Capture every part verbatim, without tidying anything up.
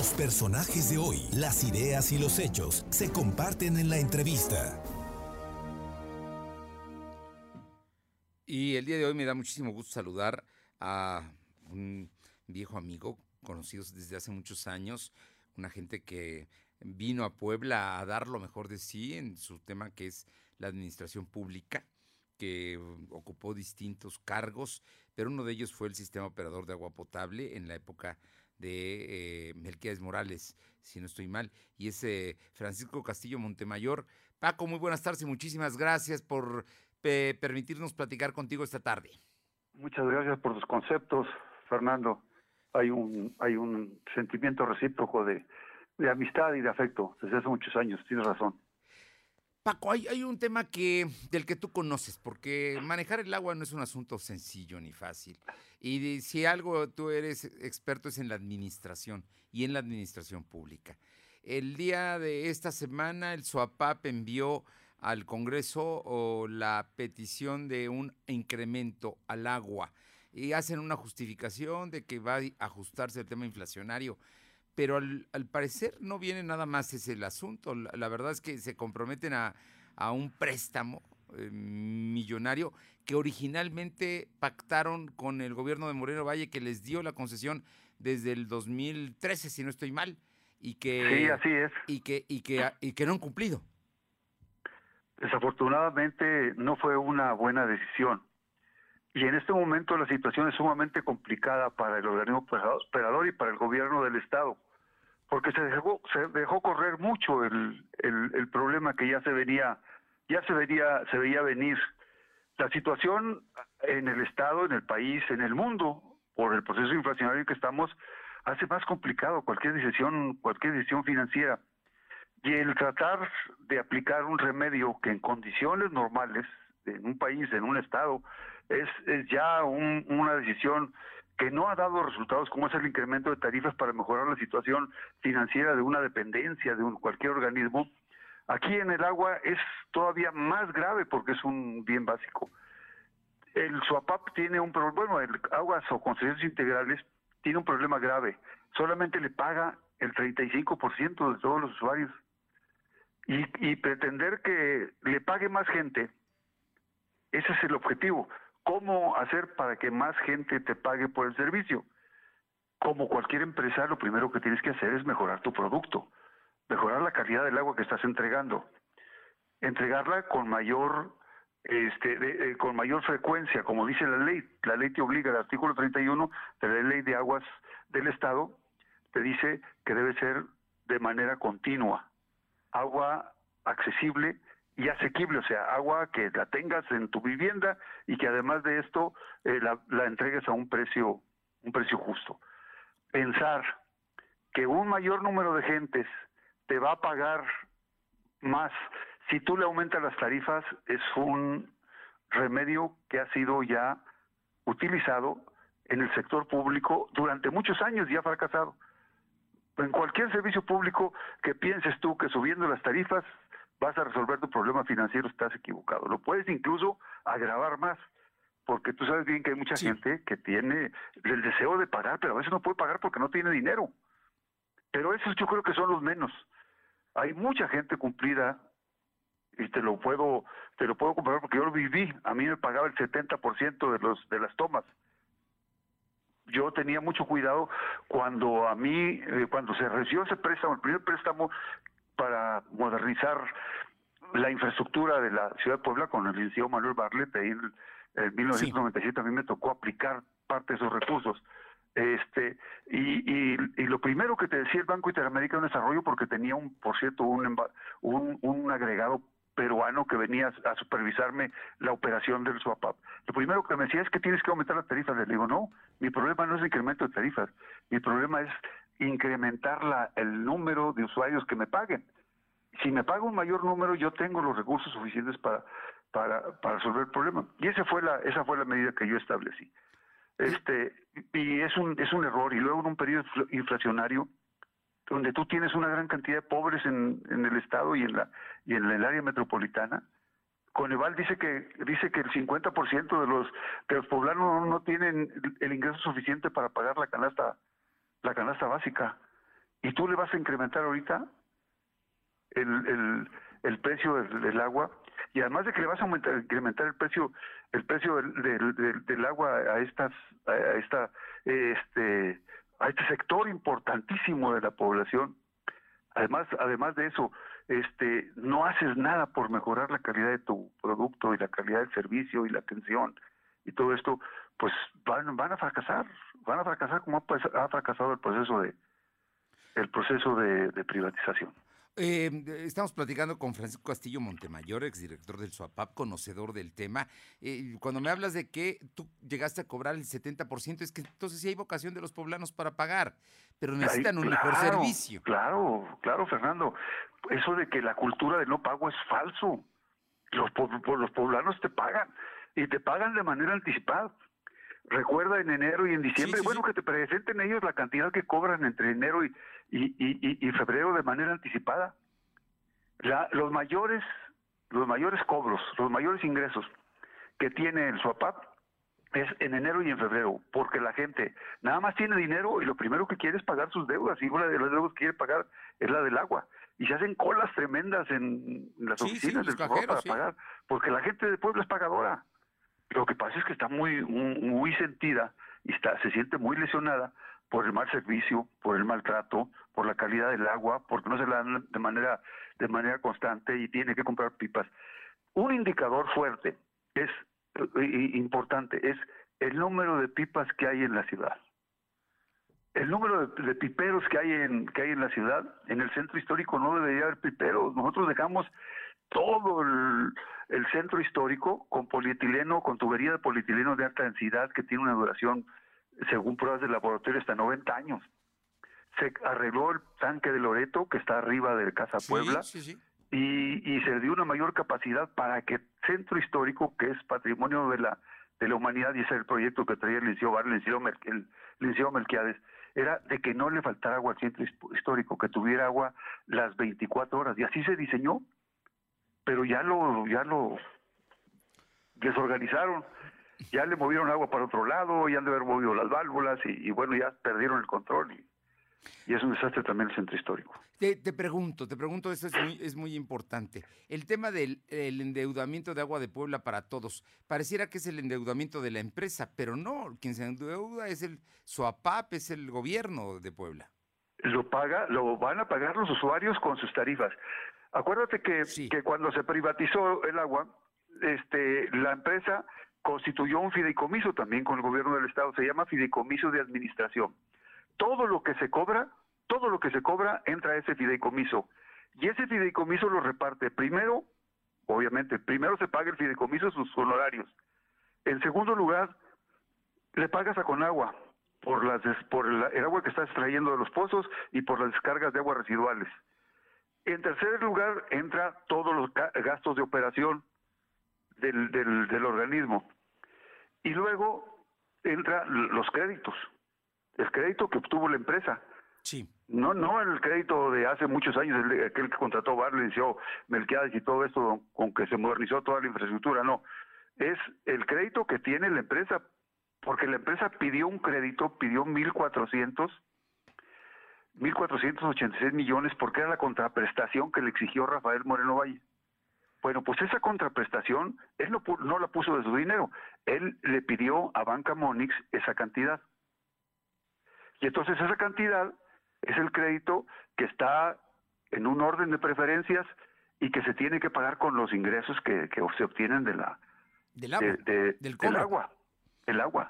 Los personajes de hoy, las ideas y los hechos se comparten en la entrevista. Y el día de hoy me da muchísimo gusto saludar a un viejo amigo, conocidos desde hace muchos años, una gente que vino a Puebla a dar lo mejor de sí en su tema que es la administración pública, que ocupó distintos cargos, pero uno de ellos fue el sistema operador de agua potable en la época de eh, Melquiades Morales, si no estoy mal, y es eh, Francisco Castillo Montemayor. Paco, muy buenas tardes y muchísimas gracias por eh, permitirnos platicar contigo esta tarde. Muchas gracias por tus conceptos, Fernando. Hay un hay un sentimiento recíproco de, de amistad y de afecto desde hace muchos años, tienes razón. Paco, hay, hay un tema que del que tú conoces, porque manejar el agua no es un asunto sencillo ni fácil. Y de, si algo tú eres experto es en la administración y en la administración pública. El día de esta semana el SOAPAP envió al Congreso o la petición de un incremento al agua y hacen una justificación de que va a ajustarse el tema inflacionario. Pero al, al parecer no viene nada más ese el asunto. La, la verdad es que se comprometen a, a un préstamo eh, millonario que originalmente pactaron con el gobierno de Moreno Valle, que les dio la concesión desde el dos mil trece, si no estoy mal, y que, sí, así es. y que, y que, y que no han cumplido. Desafortunadamente no fue una buena decisión. Y en este momento la situación es sumamente complicada para el organismo operador y para el gobierno del estado, porque se dejó se dejó correr mucho el, el, el problema que ya se venía ya se vería se veía venir. La situación en el estado, en el país, en el mundo, por el proceso inflacionario en que estamos, hace más complicado cualquier decisión cualquier decisión financiera. Y el tratar de aplicar un remedio que en condiciones normales, en un país, en un estado, es, es ya un, una decisión que no ha dado resultados, como es el incremento de tarifas para mejorar la situación financiera de una dependencia, de un, cualquier organismo. Aquí en el agua es todavía más grave porque es un bien básico. El SOAPAP tiene un problema, bueno, el Aguas o Concesiones Integrales tiene un problema grave. Solamente le paga el treinta y cinco por ciento de todos los usuarios. Y, y pretender que le pague más gente, ese es el objetivo. ¿Cómo hacer para que más gente te pague por el servicio? Como cualquier empresa, lo primero que tienes que hacer es mejorar tu producto, mejorar la calidad del agua que estás entregando, entregarla con mayor este de, eh, con mayor frecuencia, como dice la ley. La ley te obliga, el artículo treinta y uno de la Ley de Aguas del Estado, te dice que debe ser de manera continua. Agua accesible y asequible, o sea, agua que la tengas en tu vivienda y que además de esto eh, la, la entregues a un precio, un precio justo. Pensar que un mayor número de gentes te va a pagar más si tú le aumentas las tarifas es un remedio que ha sido ya utilizado en el sector público durante muchos años y ha fracasado. En cualquier servicio público que pienses tú que subiendo las tarifas vas a resolver tu problema financiero, estás equivocado. Lo puedes incluso agravar más, porque tú sabes bien que hay mucha sí. gente que tiene el deseo de pagar, pero a veces no puede pagar porque no tiene dinero. Pero esos yo creo que son los menos. Hay mucha gente cumplida, y te lo puedo te lo puedo comprobar porque yo lo viví. A mí me pagaba el setenta por ciento de los de las tomas. Yo tenía mucho cuidado cuando a mí, eh, cuando se recibió ese préstamo, el primer préstamo para modernizar la infraestructura de la ciudad de Puebla con el licenciado Manuel Barlet, ahí en, en mil novecientos noventa y siete sí. A mí me tocó aplicar parte de esos recursos. este y, y, y lo primero que te decía el Banco Interamericano de Desarrollo, porque tenía un, por cierto, un, un, un agregado peruano que venía a supervisarme la operación del SOAPAP. Lo primero que me decía es que tienes que aumentar las tarifas. Le digo, no, mi problema no es el incremento de tarifas, mi problema es incrementar la, el número de usuarios que me paguen. Si me paga un mayor número, yo tengo los recursos suficientes para para, para resolver el problema. Y esa fue la esa fue la medida que yo establecí. Este y es un es un error. Y luego en un periodo inflacionario donde tú tienes una gran cantidad de pobres en, en el estado y en la y en el área metropolitana, Coneval dice que dice que el cincuenta por ciento de los de los poblanos no, no tienen el ingreso suficiente para pagar la canasta la canasta básica. y tú le vas a incrementar ahorita el, el, el precio del, del agua, y además de que le vas a aumentar, incrementar el precio el precio del, del, del, del agua a estas a esta este a este sector importantísimo de la población. Además además de eso, este no haces nada por mejorar la calidad de tu producto y la calidad del servicio y la atención y todo esto, pues van van a fracasar, van a fracasar como ha, ha fracasado el proceso de el proceso de, de privatización. Eh, estamos platicando con Francisco Castillo Montemayor, exdirector del SUAPAP, conocedor del tema. Eh, cuando me hablas de que tú llegaste a cobrar el setenta por ciento, es que entonces sí hay vocación de los poblanos para pagar, pero necesitan Ay, un claro, mejor servicio. Claro, claro, Fernando. Eso de que la cultura del no pago es falso. Los, los poblanos te pagan, y te pagan de manera anticipada. Recuerda en enero y en diciembre, sí, sí, bueno, sí. que te presenten ellos la cantidad que cobran entre enero y, y, y, y febrero de manera anticipada. La, los mayores, los mayores cobros, los mayores ingresos que tiene el SUAPAP es en enero y en febrero, porque la gente nada más tiene dinero y lo primero que quiere es pagar sus deudas, y una de las deudas que quiere pagar es la del agua. Y se hacen colas tremendas en las sí, oficinas sí, del SUAPAP para sí. pagar, porque la gente de Puebla es pagadora. Lo que pasa es que está muy muy sentida y está se siente muy lesionada por el mal servicio, por el maltrato, por la calidad del agua, porque no se la dan de manera de manera constante y tiene que comprar pipas. Un indicador fuerte es importante es el número de pipas que hay en la ciudad. El número de, de piperos que hay en que hay en la ciudad. En el centro histórico no debería haber piperos. Nosotros dejamos todo el, el centro histórico con polietileno, con tubería de polietileno de alta densidad que tiene una duración, según pruebas de laboratorio, hasta noventa años. Se arregló el tanque de Loreto, que está arriba de Casa Puebla, sí, sí, sí. Y, y se dio una mayor capacidad para que el centro histórico, que es patrimonio de la de la humanidad, y ese es el proyecto que traía el licenciado Bar, el licenciado Mel, el licenciado Melquiades, era de que no le faltara agua al centro histórico, que tuviera agua las veinticuatro horas, y así se diseñó. Pero ya lo ya lo desorganizaron, ya le movieron agua para otro lado, ya han de haber movido las válvulas y, y bueno, ya perdieron el control y, y es un desastre también el centro histórico. Te, te pregunto, te pregunto, esto es muy, es muy importante. El tema del el endeudamiento de Agua de Puebla para todos, pareciera que es el endeudamiento de la empresa, pero no, quien se endeuda es el SUAPAP, es el gobierno de Puebla. Lo paga, lo van a pagar los usuarios con sus tarifas. Acuérdate que, sí. que cuando se privatizó el agua, este, la empresa constituyó un fideicomiso también con el gobierno del estado, se llama fideicomiso de administración. Todo lo que se cobra, todo lo que se cobra entra a ese fideicomiso, y ese fideicomiso lo reparte. Primero, obviamente, primero se paga el fideicomiso sus honorarios. En segundo lugar, le pagas a Conagua por, las, por el, el agua que está extrayendo de los pozos y por las descargas de aguas residuales. En tercer lugar, entra todos los gastos de operación del, del, del organismo. Y luego entran los créditos. El crédito que obtuvo la empresa. Sí. No no el crédito de hace muchos años, el, aquel que contrató Barley, Melquiades y todo esto, con que se modernizó toda la infraestructura, no. Es el crédito que tiene la empresa, porque la empresa pidió un crédito, pidió mil cuatrocientos ochenta y seis millones, porque era la contraprestación que le exigió Rafael Moreno Valle. Bueno, pues esa contraprestación, él no, no la puso de su dinero, él le pidió a Banca Monix esa cantidad. Y entonces esa cantidad es el crédito que está en un orden de preferencias y que se tiene que pagar con los ingresos que, que se obtienen de la del agua, de, de, del, del agua, el agua.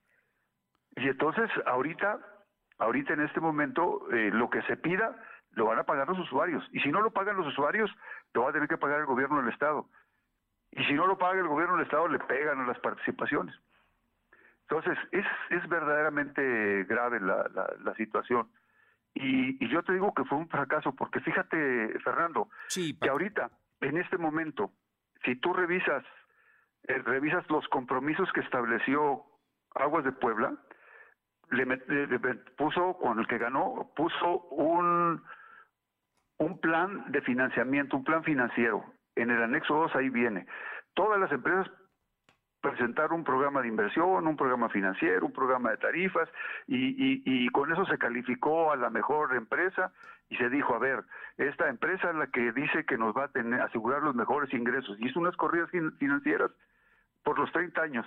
Y entonces ahorita, ahorita en este momento, eh, lo que se pida lo van a pagar los usuarios, y si no lo pagan los usuarios, lo va a tener que pagar el gobierno del estado. Y si no lo paga el gobierno del estado, le pegan a las participaciones. Entonces, es, es verdaderamente grave la, la, la situación. Y, y yo te digo que fue un fracaso, porque fíjate, Fernando, sí, que ahorita, en este momento, si tú revisas, eh, revisas los compromisos que estableció Aguas de Puebla, le, met, le, le puso, con el que ganó, puso un, un plan de financiamiento, un plan financiero. En el anexo dos ahí viene. Todas las empresas presentar un programa de inversión, un programa financiero, un programa de tarifas, y, y, y con eso se calificó a la mejor empresa y se dijo, a ver, esta empresa es la que dice que nos va a tener, asegurar los mejores ingresos. Hizo unas corridas fin- financieras por los treinta años.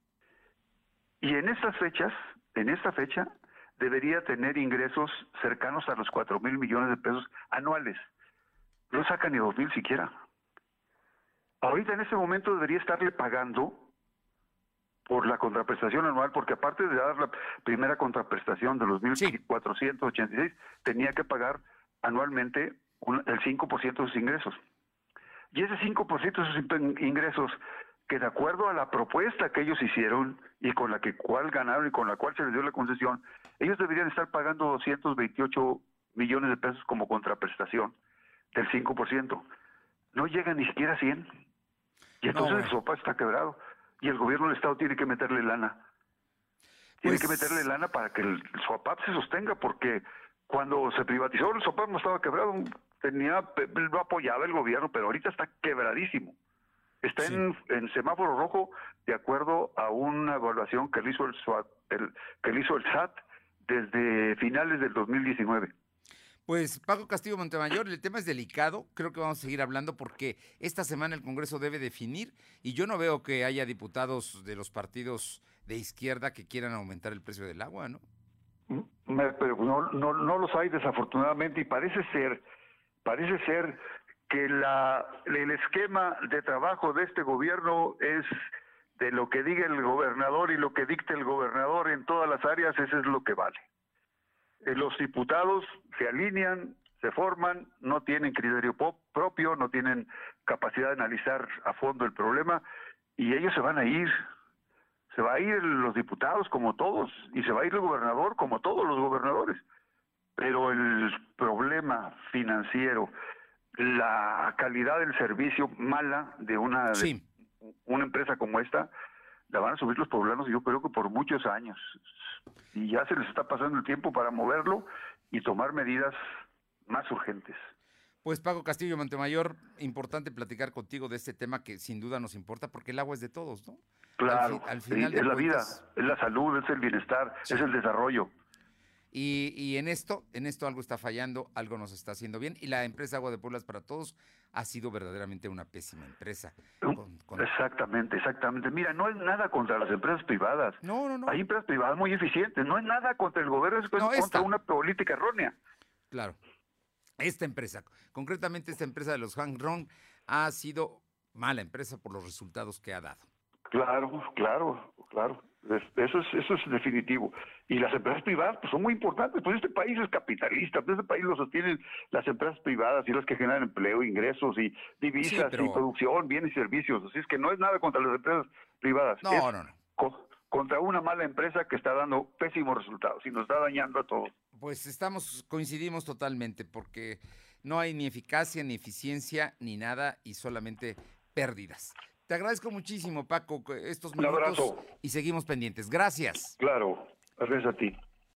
Y en estas fechas, en esta fecha, debería tener ingresos cercanos a los cuatro mil millones de pesos anuales. No saca ni dos mil siquiera. Ahorita en ese momento debería estarle pagando por la contraprestación anual, porque aparte de dar la primera contraprestación de los Sí. mil cuatrocientos ochenta y seis, tenía que pagar anualmente un- el cinco por ciento de sus ingresos. Y ese cinco por ciento de sus in- ingresos, que de acuerdo a la propuesta que ellos hicieron y con la que cual ganaron y con la cual se les dio la concesión, ellos deberían estar pagando doscientos veintiocho millones de pesos como contraprestación del cinco por ciento. No llega ni siquiera a cien. Y entonces No, bueno. el SOPA está quebrado. Y el gobierno del Estado tiene que meterle lana. Tiene Pues- que meterle lana para que el SOAPAP se sostenga, porque cuando se privatizó el SOPAP no estaba quebrado, tenía, lo apoyaba el gobierno, pero ahorita está quebradísimo. Está Sí. en, en semáforo rojo de acuerdo a una evaluación que le hizo el, SWAT, el que le hizo el S A T desde finales del dos mil diecinueve. Pues Paco Castillo Montemayor, el tema es delicado, creo que vamos a seguir hablando porque esta semana el Congreso debe definir y yo no veo que haya diputados de los partidos de izquierda que quieran aumentar el precio del agua, ¿no? Me- pero no, no, no los hay desafortunadamente, y parece ser, parece ser que la, el esquema de trabajo de este gobierno es de lo que diga el gobernador y lo que dicte el gobernador en todas las áreas, eso es lo que vale. Eh, Los diputados se alinean, se forman, no tienen criterio pop- propio, no tienen capacidad de analizar a fondo el problema, y ellos se van a ir. Se va a ir los diputados como todos, y se va a ir el gobernador como todos los gobernadores. Pero el problema financiero, la calidad del servicio mala de una, Sí. de una empresa como esta, la van a subir los poblanos, yo creo que por muchos años. Y ya se les está pasando el tiempo para moverlo y tomar medidas más urgentes. Pues Paco Castillo Montemayor, importante platicar contigo de este tema que sin duda nos importa porque el agua es de todos, ¿no? Claro, Al, fi- al sí, final de es la vida, cuentas, es la salud, es el bienestar, Sí. es el desarrollo. Y, y en esto, en esto algo está fallando, algo nos está haciendo bien. Y la empresa Agua de Puebla para Todos ha sido verdaderamente una pésima empresa. Con- con- Exactamente, exactamente. Mira, no es nada contra las empresas privadas. No, no, no. Hay empresas privadas muy eficientes. No es nada contra el gobierno, es No, contra esta. una política errónea. Claro. Esta empresa, concretamente esta empresa de los Hang-Ron, ha sido mala empresa por los resultados que ha dado. Claro, claro, claro. Es- Eso es, eso es definitivo. Y las empresas privadas pues, son muy importantes. Pues este país es capitalista. Pues este país lo sostienen las empresas privadas y las que generan empleo, ingresos y divisas Sí, pero- y producción, bienes y servicios. Así es que no es nada contra las empresas privadas. No, es no, no. co- contra una mala empresa que está dando pésimos resultados y nos está dañando a todos. Pues estamos, coincidimos totalmente, porque no hay ni eficacia, ni eficiencia, ni nada, y solamente pérdidas. Te agradezco muchísimo, Paco, estos Un minutos abrazo. y seguimos pendientes. Gracias. Claro, gracias a ti.